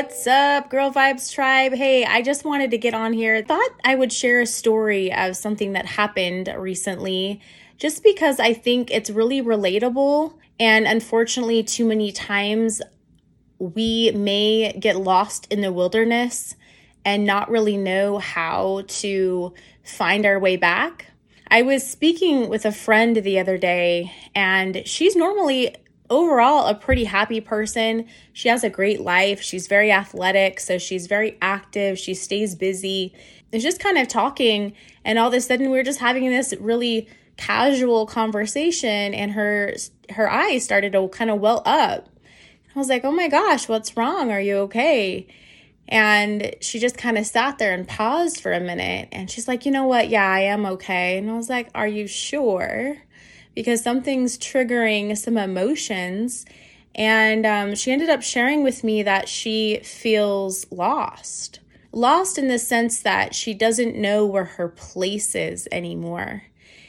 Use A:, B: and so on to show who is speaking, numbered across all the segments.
A: What's up, Girl Vibes Tribe? Hey, I just wanted to get on here. Thought I would share a story of something that happened recently, just because I think it's really relatable. And unfortunately, too many times we may get lost in the wilderness and not really know how to find our way back. I was speaking with a friend the other day, and she's normally overall a pretty happy person. She has a great life. She's very athletic, so she's very active. She stays busy. It's just kind of talking, and all of a sudden we're just having this really casual conversation, and her eyes started to kind of well up. I was like, oh my gosh, what's wrong? Are you okay? And she just kind of sat there and paused for a minute. And she's like, you know what? Yeah, I am okay. And I was like, are you sure? Because something's triggering some emotions. And she ended up sharing with me that she feels lost. Lost in the sense that she doesn't know where her place is anymore.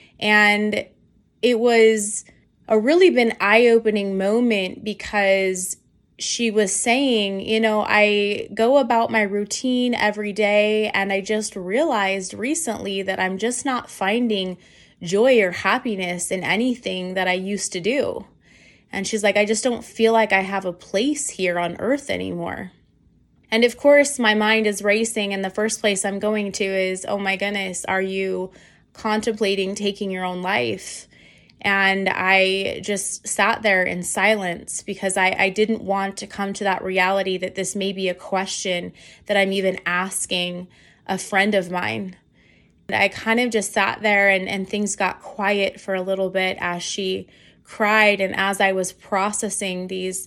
A: And it was a really been eye-opening moment because she was saying, you know, I go about my routine every day, and I just realized recently that I'm just not finding joy or happiness in anything that I used to do. And she's like, I just don't feel like I have a place here on earth anymore. And of course, my mind is racing, and the first place I'm going to is, oh my goodness, are you contemplating taking your own life? And I just sat there in silence because I didn't want to come to that reality that this may be a question that I'm even asking a friend of mine. I kind of just sat there and things got quiet for a little bit as she cried, and as I was processing these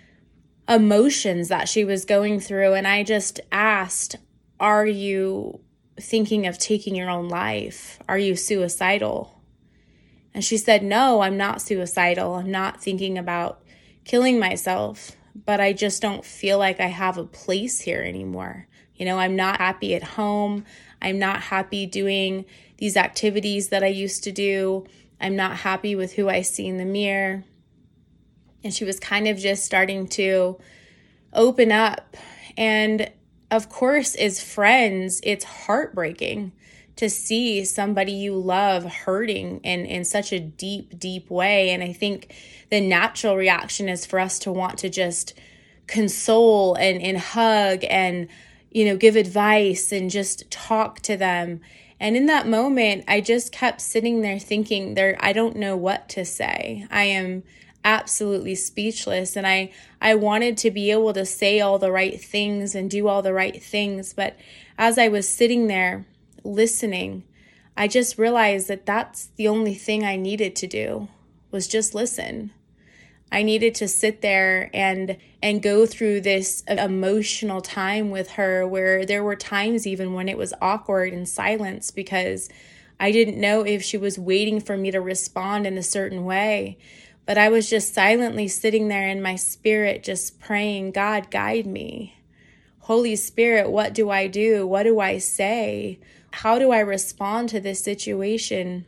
A: emotions that she was going through. And I just asked, are you thinking of taking your own life? Are you suicidal? And she said, no, I'm not suicidal. I'm not thinking about killing myself, but I just don't feel like I have a place here anymore. You know, I'm not happy at home. I'm not happy doing these activities that I used to do. I'm not happy with who I see in the mirror. And she was kind of just starting to open up. And of course, as friends, it's heartbreaking to see somebody you love hurting in such a deep, deep way. And I think the natural reaction is for us to want to just console and hug and, you know, give advice and just talk to them. And in that moment, I just kept sitting there thinking, I don't know what to say. I am absolutely speechless. And I wanted to be able to say all the right things and do all the right things. But as I was sitting there listening, I just realized that that's the only thing I needed to do, was just listen. I needed to sit there and go through this emotional time with her, where there were times even when it was awkward and silence because I didn't know if she was waiting for me to respond in a certain way. But I was just silently sitting there in my spirit, just praying, God, guide me. Holy Spirit, what do I do? What do I say? How do I respond to this situation?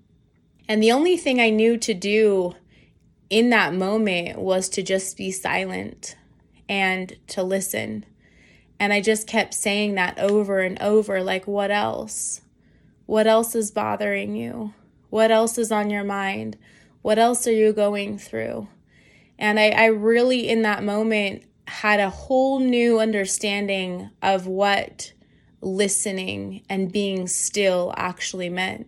A: And the only thing I knew to do in that moment was to just be silent and to listen. And I just kept saying that over and over, like, what else? What else is bothering you? What else is on your mind? What else are you going through? And I really, in that moment, had a whole new understanding of what listening and being still actually meant.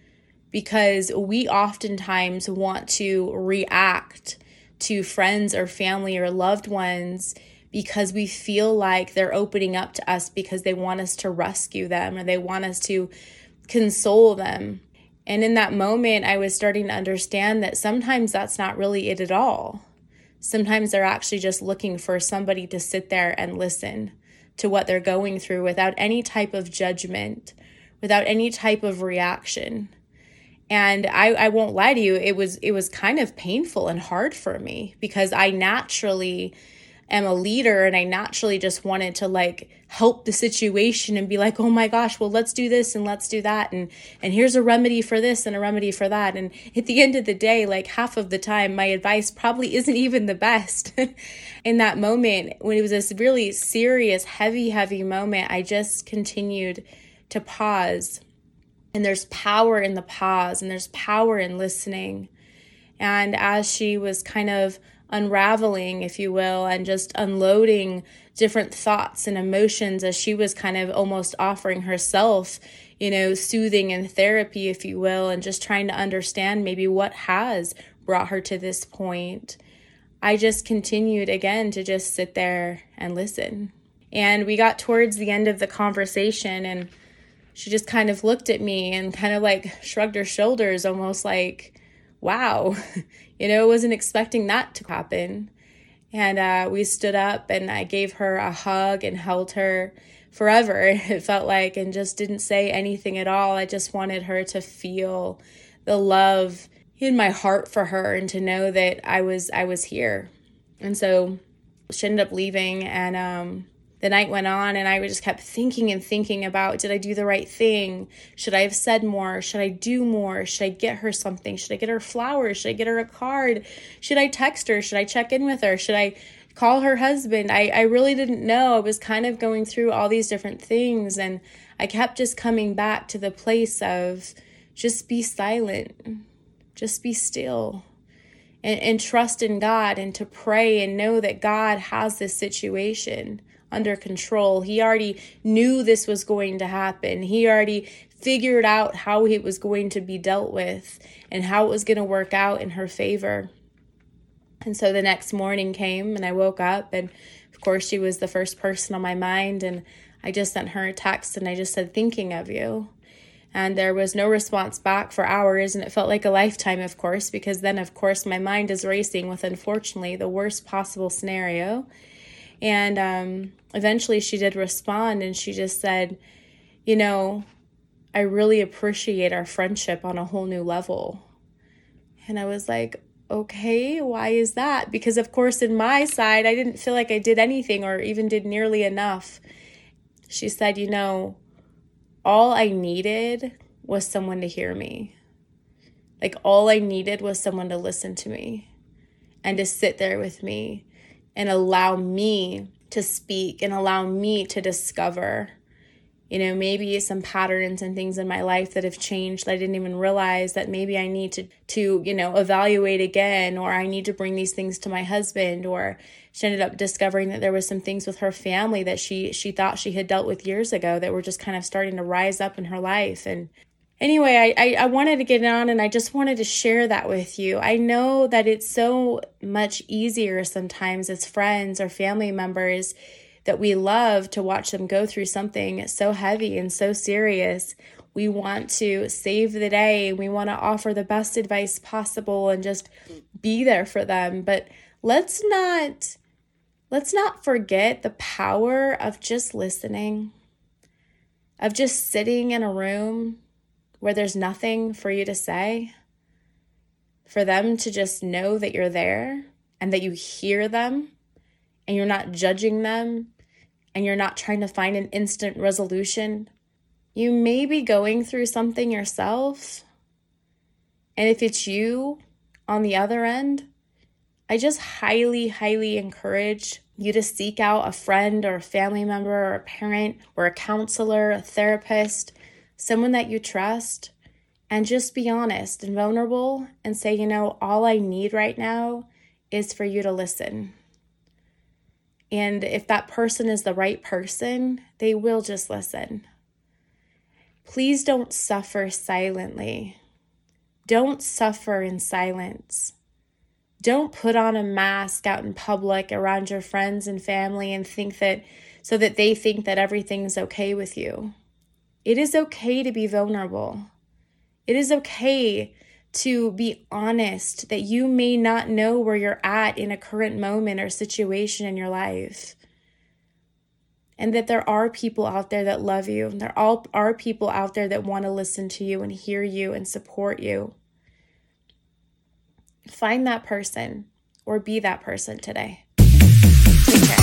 A: Because we oftentimes want to react to friends or family or loved ones because we feel like they're opening up to us because they want us to rescue them or they want us to console them. And in that moment, I was starting to understand that sometimes that's not really it at all. Sometimes they're actually just looking for somebody to sit there and listen to what they're going through without any type of judgment, without any type of reaction. And I won't lie to you, it was kind of painful and hard for me because I naturally am a leader and I naturally just wanted to like help the situation and be like, oh my gosh, well, let's do this and let's do that. And here's a remedy for this and a remedy for that. And at the end of the day, like half of the time, my advice probably isn't even the best. In that moment, when it was this really serious, heavy moment, I just continued to pause. And there's power in the pause, and there's power in listening. And as she was kind of unraveling, if you will, and just unloading different thoughts and emotions, as she was kind of almost offering herself, soothing and therapy, if you will, and just trying to understand maybe what has brought her to this point, I just continued again to just sit there and listen. And we got towards the end of the conversation, and she just kind of looked at me and kind of like shrugged her shoulders, almost like, wow, wasn't expecting that to happen. And we stood up and I gave her a hug and held her forever, it felt like, and just didn't say anything at all. I just wanted her to feel the love in my heart for her and to know that I was here. And so she ended up leaving, and the night went on, and I just kept thinking about, did I do the right thing? Should I have said more? Should I do more? Should I get her something? Should I get her flowers? Should I get her a card? Should I text her? Should I check in with her? Should I call her husband? I really didn't know. I was kind of going through all these different things, and I kept just coming back to the place of just be silent, just be still. And trust in God, and to pray and know that God has this situation under control. He already knew this was going to happen. He already figured out how it was going to be dealt with and how it was going to work out in her favor. And so the next morning came, and I woke up, and of course she was the first person on my mind, and I just sent her a text, and I just said, thinking of you. And there was no response back for hours, and it felt like a lifetime, of course, because then, of course, my mind is racing with, unfortunately, the worst possible scenario. And eventually she did respond, and she just said, I really appreciate our friendship on a whole new level. And I was like, okay, why is that? Because, of course, in my side, I didn't feel like I did anything or even did nearly enough. She said, all I needed was someone to hear me. Like, all I needed was someone to listen to me and to sit there with me and allow me to speak and allow me to discover, maybe some patterns and things in my life that have changed that I didn't even realize that maybe I need to evaluate again, or I need to bring these things to my husband. Or she ended up discovering that there was some things with her family that she thought she had dealt with years ago that were just kind of starting to rise up in her life. And anyway, I wanted to get on, and I just wanted to share that with you. I know that it's so much easier sometimes as friends or family members that we love to watch them go through something so heavy and so serious. We want to save the day. We want to offer the best advice possible and just be there for them. But let's not forget the power of just listening, of just sitting in a room where there's nothing for you to say, for them to just know that you're there and that you hear them and you're not judging them and you're not trying to find an instant resolution. You may be going through something yourself, and if it's you on the other end, I just highly, highly encourage you to seek out a friend or a family member or a parent or a counselor, a therapist, someone that you trust, and just be honest and vulnerable and say, all I need right now is for you to listen. And if that person is the right person, they will just listen. Please don't suffer silently. Don't suffer in silence. Don't put on a mask out in public around your friends and family and think that they think that everything's okay with you. It is okay to be vulnerable. It is okay to be honest that you may not know where you're at in a current moment or situation in your life. And that there are people out there that love you. And there are people out there that want to listen to you and hear you and support you. Find that person or be that person today. Take care.